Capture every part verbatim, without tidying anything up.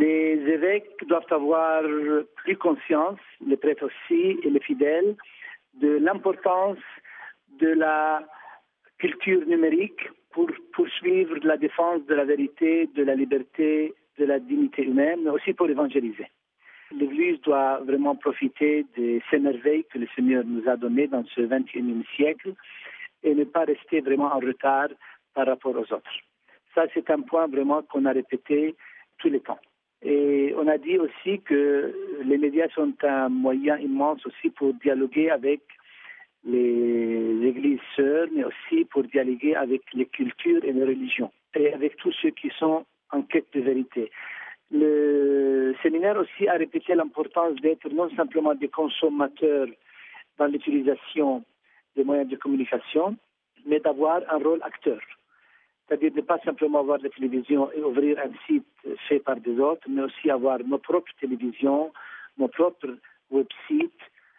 Les évêques doivent avoir plus conscience, les prêtres aussi et les fidèles, de l'importance de la culture numérique pour poursuivre la défense de la vérité, de la liberté, de la dignité humaine, mais aussi pour évangéliser. L'Église doit vraiment profiter de ces merveilles que le Seigneur nous a données dans ce vingt et unième siècle et ne pas rester vraiment en retard par rapport aux autres. Ça, c'est un point vraiment qu'on a répété tous les temps. Et on a dit aussi que les médias sont un moyen immense aussi pour dialoguer avec les églises sœurs, mais aussi pour dialoguer avec les cultures et les religions, et avec tous ceux qui sont en quête de vérité. Le séminaire aussi a répété l'importance d'être non simplement des consommateurs dans l'utilisation des moyens de communication, mais d'avoir un rôle acteur. C'est-à-dire de ne pas simplement voir la télévision et ouvrir un site fait par des autres, mais aussi avoir nos propres télévisions, nos propres websites,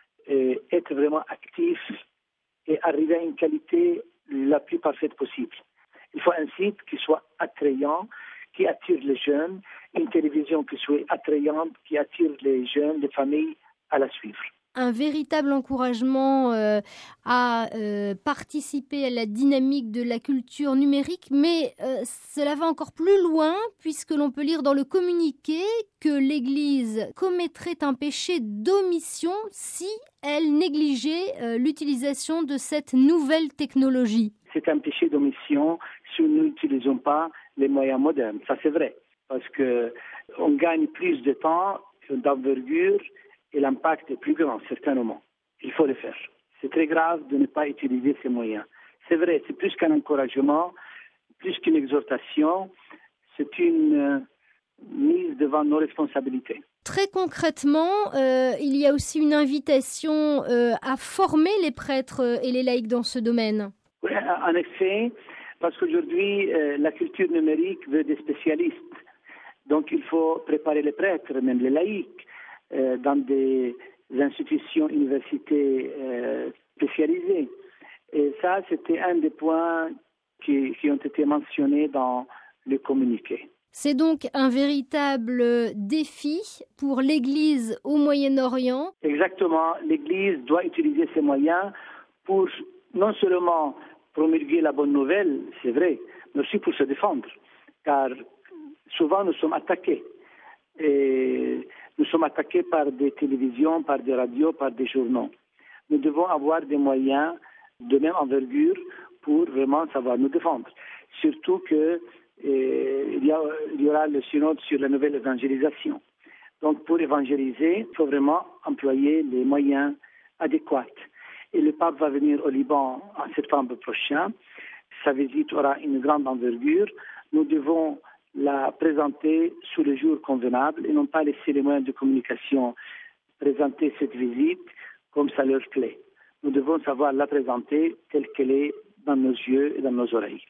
et être vraiment actif et arriver à une qualité la plus parfaite possible. Il faut un site qui soit attrayant, qui attire les jeunes, une télévision qui soit attrayante, qui attire les jeunes, les familles à la suivre. Un véritable encouragement euh, à euh, participer à la dynamique de la culture numérique, mais euh, cela va encore plus loin puisque l'on peut lire dans le communiqué que l'Église commettrait un péché d'omission si elle négligeait euh, l'utilisation de cette nouvelle technologie. C'est un péché d'omission si nous n'utilisons pas les moyens modernes. Ça, c'est vrai, parce qu'on gagne plus de temps, d'envergure, et l'impact est plus grand, certainement. Il faut le faire. C'est très grave de ne pas utiliser ces moyens. C'est vrai, c'est plus qu'un encouragement, plus qu'une exhortation, c'est une euh, mise devant nos responsabilités. Très concrètement, euh, il y a aussi une invitation euh, à former les prêtres et les laïcs dans ce domaine. Oui, en effet, parce qu'aujourd'hui, euh, la culture numérique veut des spécialistes. Donc, il faut préparer les prêtres, même les laïcs, euh, dans des institutions, universités euh, spécialisées. Et ça, c'était un des points qui, qui ont été mentionnés dans le communiqué. C'est donc un véritable défi pour l'Église au Moyen-Orient. Exactement. L'Église doit utiliser ses moyens pour non seulement promulguer la bonne nouvelle, c'est vrai, mais aussi pour se défendre. Car souvent, nous sommes attaqués. Et nous sommes attaqués par des télévisions, par des radios, par des journaux. Nous devons avoir des moyens de même envergure pour vraiment savoir nous défendre. Surtout que eh, il, y a, il y aura le synode sur la nouvelle évangélisation. Donc pour évangéliser, il faut vraiment employer les moyens adéquats. Et le pape va venir au Liban en septembre prochain. Sa visite aura une grande envergure. Nous devons la présenter sous le jour convenable et non pas laisser les moyens de communication présenter cette visite comme ça leur plaît. Nous devons savoir la présenter telle qu'elle est dans nos yeux et dans nos oreilles.